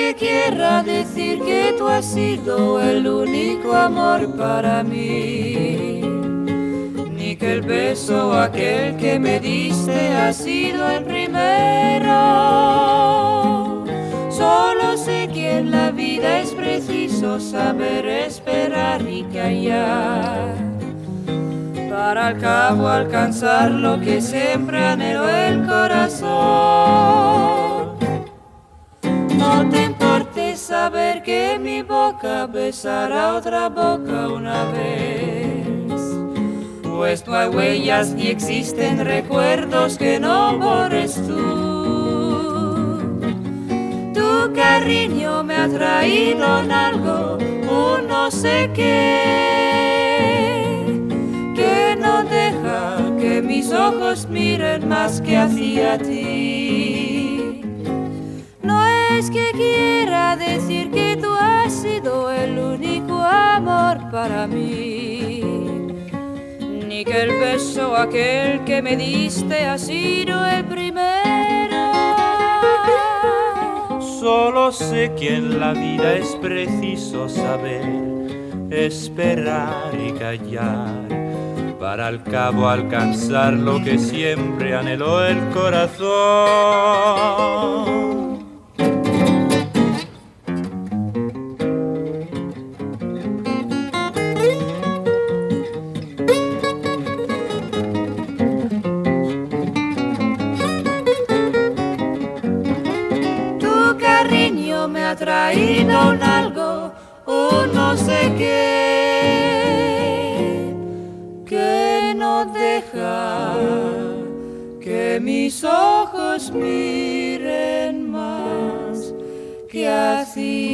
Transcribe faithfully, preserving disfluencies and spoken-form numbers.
que quiera decir que tú has sido el único amor para mí, ni que el beso aquel que me diste ha sido el primero. Solo sé que en la vida es preciso saber esperar y callar, para al cabo alcanzar lo que siempre anheló el corazón. No te importe saber que mi boca besará otra boca una vez, pues no hay huellas ni existen recuerdos que no borres tú. Tu cariño me ha traído en algo, un no sé qué, que no deja que mis ojos miren más que hacia ti. No es que quiera decir que tú has sido el único amor para mí, ni que el beso aquel que me diste ha sido el primero. Solo sé que en la vida es preciso saber esperar y callar, para al cabo alcanzar lo que siempre anheló el corazón. Me ha traído un algo, un no sé qué, que no deja que mis ojos miren más que hacia